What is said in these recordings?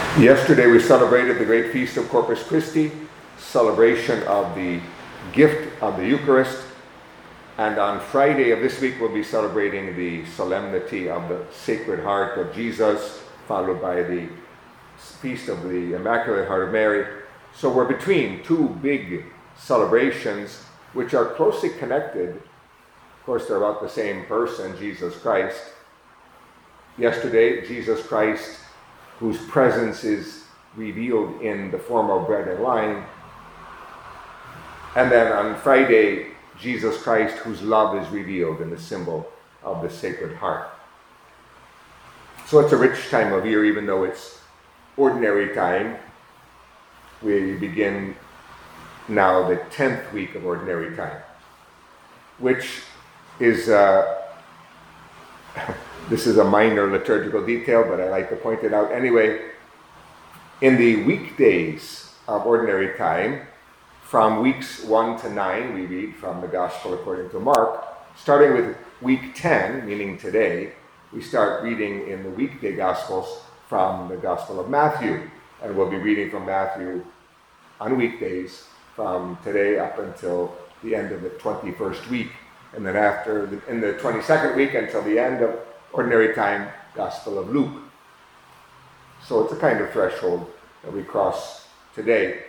Yesterday we celebrated the great feast of Corpus Christi, celebration of the gift of the Eucharist, and on Friday of this week we'll be celebrating the solemnity of the Sacred Heart of Jesus, followed by the feast of the Immaculate Heart of Mary. So we're between two big celebrations which are closely connected. Of course, they're about the same person, Jesus Christ. Yesterday, Jesus Christ, whose presence is revealed in the form of bread and wine. And then on Friday, Jesus Christ, whose love is revealed in the symbol of the Sacred Heart. So it's a rich time of year, even though it's ordinary time. We begin now the 10th week of ordinary time, which is this is a minor liturgical detail, but I like to point it out anyway. In the weekdays of ordinary time, from weeks 1 to 9, we read from the Gospel according to Mark. Starting with week 10, meaning today, we start reading in the weekday Gospels from the Gospel of Matthew. And we'll be reading from Matthew on weekdays from today up until the end of the 21st week. And then in the 22nd week until the end of ordinary time, Gospel of Luke. So it's a kind of threshold that we cross today.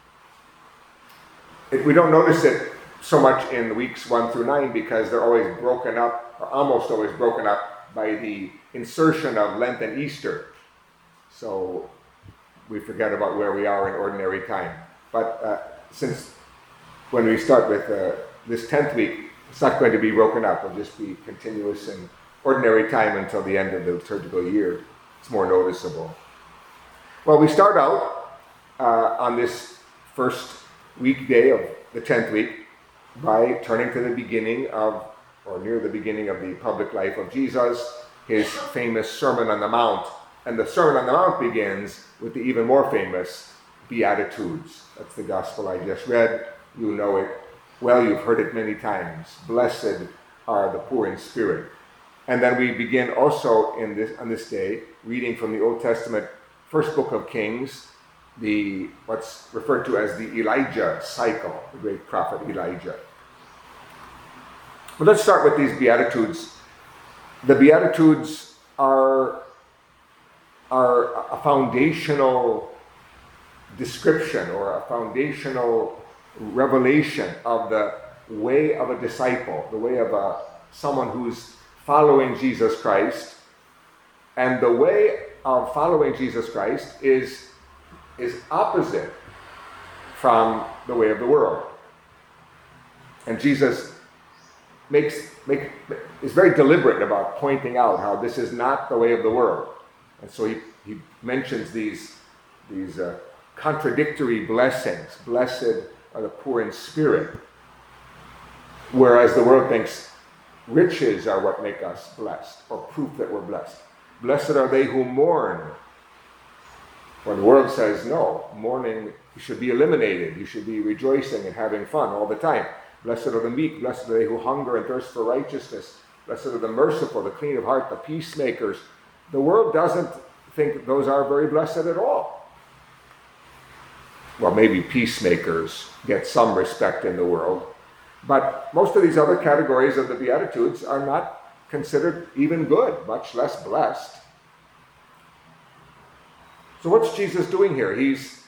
We don't notice it so much in weeks 1 through 9 because they're always broken up, or almost always broken up, by the insertion of Lent and Easter. So we forget about where we are in ordinary time. But since when we start with this 10th week, it's not going to be broken up. It'll just be continuous in ordinary time until the end of the liturgical year. It's more noticeable. Well, we start out on this first weekday of the 10th week by turning to the beginning of, or near the beginning of the public life of Jesus, his famous Sermon on the Mount. And the Sermon on the Mount begins with the even more famous Beatitudes. That's the gospel I just read. You know it well, you've heard it many times. Blessed are the poor in spirit. And then we begin also on this day reading from the Old Testament, first book of Kings, what's referred to as the Elijah cycle, the great prophet Elijah. But let's start with these Beatitudes. The Beatitudes are a foundational description or a foundational revelation of the way of a disciple, the way of someone who's following Jesus Christ. And the way of following Jesus Christ is opposite from the way of the world. And Jesus is very deliberate about pointing out how this is not the way of the world. And so he mentions these contradictory blessings. Blessed are the poor in spirit. Whereas the world thinks riches are what make us blessed, or proof that we're blessed. Blessed are they who mourn. When the world says, no, mourning should be eliminated. You should be rejoicing and having fun all the time. Blessed are the meek. Blessed are they who hunger and thirst for righteousness. Blessed are the merciful, the clean of heart, the peacemakers. The world doesn't think those are very blessed at all. Well, maybe peacemakers get some respect in the world. But most of these other categories of the Beatitudes are not considered even good, much less blessed. So what's Jesus doing here? He's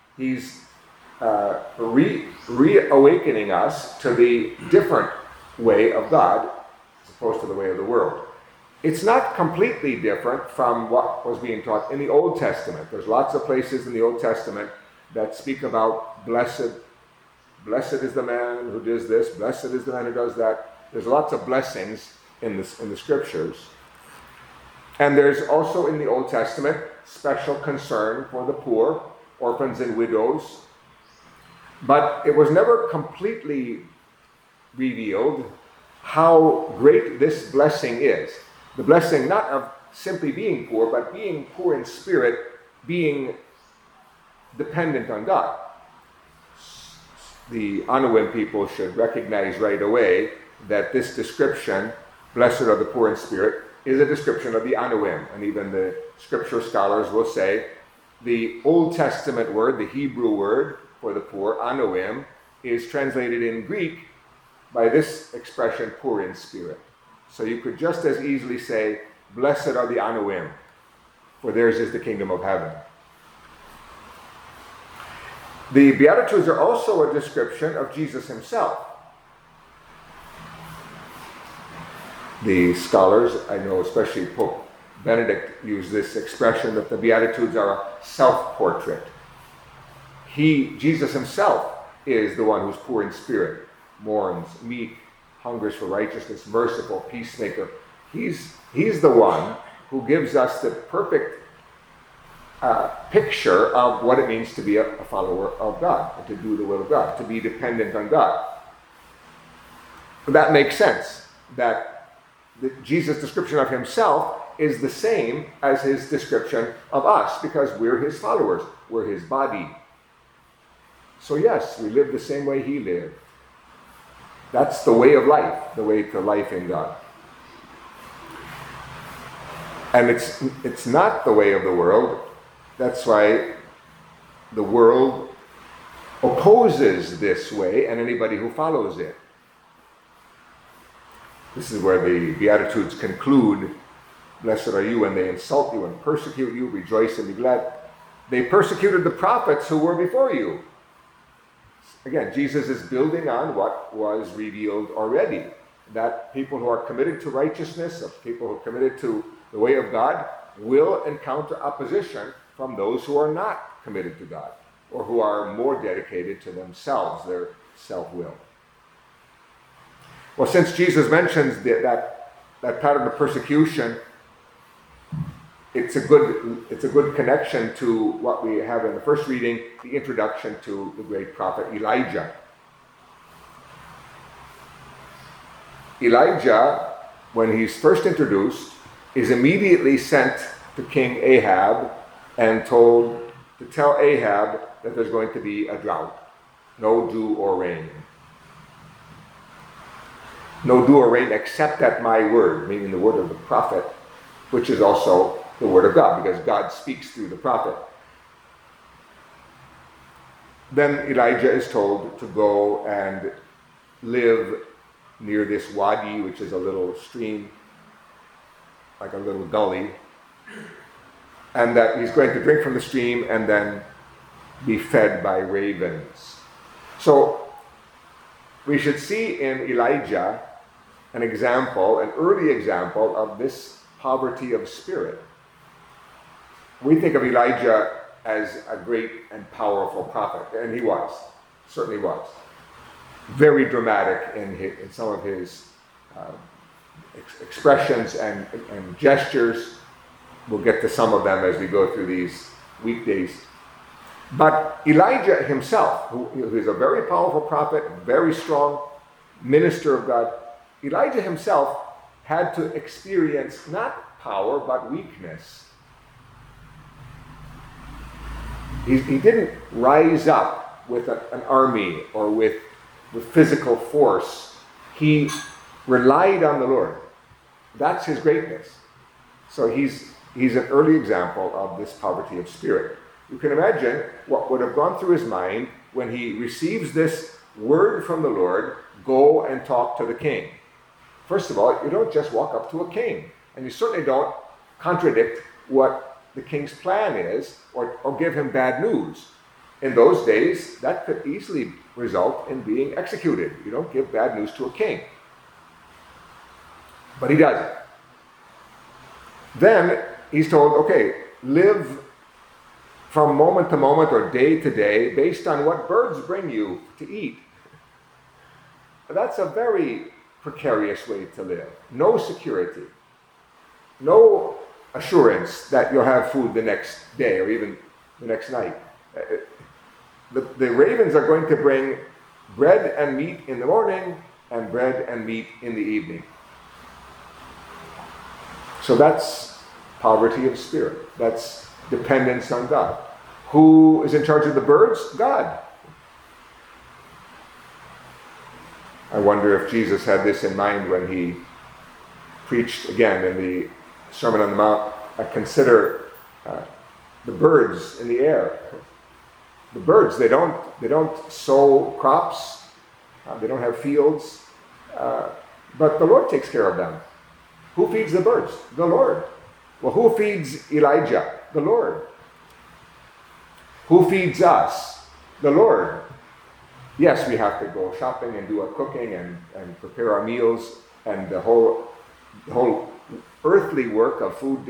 reawakening us to the different way of God as opposed to the way of the world. It's not completely different from what was being taught in the Old Testament. There's lots of places in the Old Testament that speak about blessed is the man who does this, blessed is the man who does that. There's lots of blessings in the scriptures. And there's also in the Old Testament special concern for the poor, orphans and widows. But it was never completely revealed how great this blessing is. The blessing not of simply being poor, but being poor in spirit, being dependent on God. The Anawim people should recognize right away that this description, blessed are the poor in spirit, is a description of the Anawim. And even the scripture scholars will say The Old Testament word, the Hebrew word for the poor, anoim, is translated in Greek by this expression, poor in spirit. So you could just as easily say, blessed are the anoim, for theirs is the kingdom of heaven. The Beatitudes are also a description of Jesus himself. The scholars, I know especially Pope Benedict, use this expression that the Beatitudes are a self-portrait. Jesus himself is the one who's poor in spirit, mourns, meek, hungers for righteousness, merciful, peacemaker. He's the one who gives us the perfect picture of what it means to be a follower of God, and to do the will of God, to be dependent on God. That makes sense, that Jesus' description of himself is the same as his description of us, because we're his followers, we're his body. So yes, we live the same way he lived. That's the way of life, the way to life in God. And it's not the way of the world. That's why the world opposes this way and anybody who follows it. This is where the Beatitudes conclude, blessed are you when they insult you and persecute you, rejoice and be glad. They persecuted the prophets who were before you. Again, Jesus is building on what was revealed already, that people who are committed to righteousness, of people who are committed to the way of God, will encounter opposition from those who are not committed to God, or who are more dedicated to themselves, their self-will. Well, since Jesus mentions that pattern of persecution, it's a good connection to what we have in the first reading, the introduction to the great prophet Elijah. Elijah, when he's first introduced, is immediately sent to King Ahab and told to tell Ahab that there's going to be a drought, no dew or rain. No dew or rain except at my word, meaning the word of the prophet, which is also the word of God, because God speaks through the prophet. Then Elijah is told to go and live near this wadi, which is a little stream, like a little gully, and that he's going to drink from the stream and then be fed by ravens. So we should see in Elijah an early example of this poverty of spirit. We think of Elijah as a great and powerful prophet, and he was, certainly was. Very dramatic in some of his expressions and gestures. We'll get to some of them as we go through these weekdays. But Elijah himself, who is a very powerful prophet, very strong minister of God, Elijah himself had to experience not power but weakness. He didn't rise up with an army or with physical force. He relied on the Lord. That's his greatness. So he's an early example of this poverty of spirit. You can imagine what would have gone through his mind when he receives this word from the Lord, go and talk to the king. First of all, you don't just walk up to a king, and you certainly don't contradict what the king's plan is, or give him bad news. In those days, that could easily result in being executed. You don't give bad news to a king. But he does it. Then he's told, okay, live from moment to moment or day to day based on what birds bring you to eat. That's a very precarious way to live. No security. No assurance that you'll have food the next day or even the next night. The ravens are going to bring bread and meat in the morning and bread and meat in the evening. So that's poverty of spirit. That's dependence on God. Who is in charge of the birds? God. I wonder if Jesus had this in mind when he preached again in the Sermon on the Mount. Consider the birds in the air. The birds, they don't sow crops, they don't have fields, but the Lord takes care of them. Who feeds the birds? The Lord. Well, who feeds Elijah? The Lord. Who feeds us? The Lord. Yes, we have to go shopping and do our cooking and prepare our meals, and the whole earthly work of food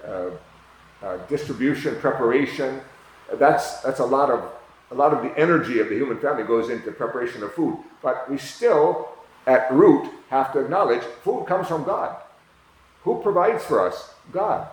distribution, preparation. That's a lot of the energy of the human family goes into preparation of food. But we still, at root, have to acknowledge food comes from God. Who provides for us? God.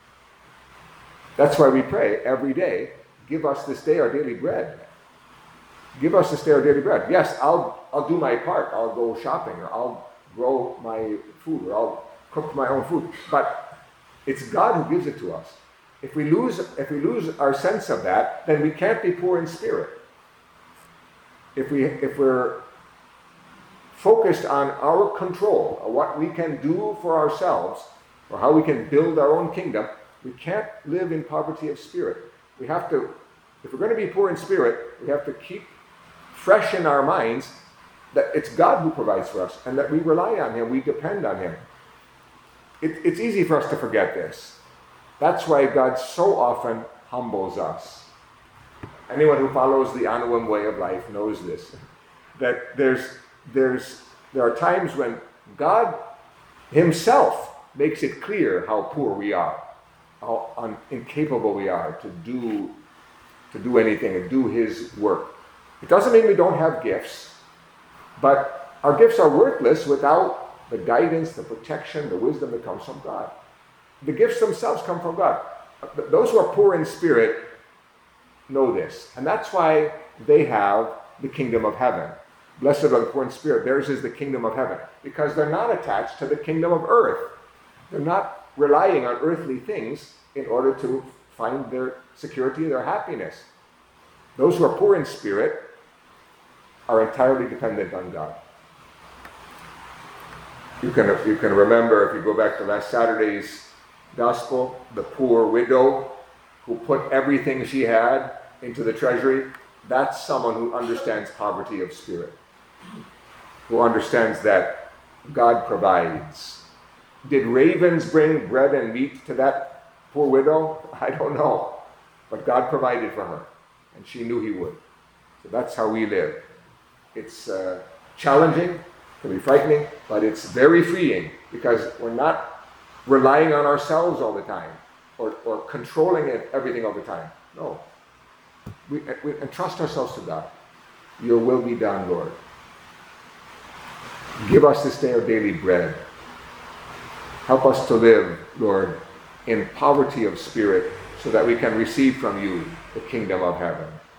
That's why we pray every day, give us this day our daily bread. Give us this day our daily bread. Yes, I'll do my part. I'll go shopping, or I'll grow my food, or I'll cook my own food. But it's God who gives it to us. If we lose our sense of that, then we can't be poor in spirit. If we're focused on our control, of what we can do for ourselves, or how we can build our own kingdom, we can't live in poverty of spirit. We have to, if we're going to be poor in spirit, we have to keep fresh in our minds that it's God who provides for us, and that we rely on Him, we depend on Him. It's easy for us to forget this. That's why God so often humbles us. Anyone who follows the Anawim way of life knows this. That there are times when God Himself makes it clear how poor we are, how incapable we are to do anything and do His work. It doesn't mean we don't have gifts, but our gifts are worthless without the guidance, the protection, the wisdom that comes from God. The gifts themselves come from God. Those who are poor in spirit know this. And that's why they have the kingdom of heaven. Blessed are the poor in spirit. Theirs is the kingdom of heaven. Because they're not attached to the kingdom of earth. They're not relying on earthly things in order to find their security, their happiness. Those who are poor in spirit are entirely dependent on God. You can remember, if you go back to last Saturday's gospel, the poor widow who put everything she had into the treasury. That's someone who understands poverty of spirit, who understands that God provides. Did ravens bring bread and meat to that poor widow? I don't know. But God provided for her, and she knew He would. So that's how we live. It's challenging, can be frightening, but it's very freeing, because we're not relying on ourselves all the time, or controlling everything all the time. No. We entrust ourselves to God. Your will be done, Lord. Give us this day our daily bread. Help us to live, Lord, in poverty of spirit, so that we can receive from You the kingdom of heaven.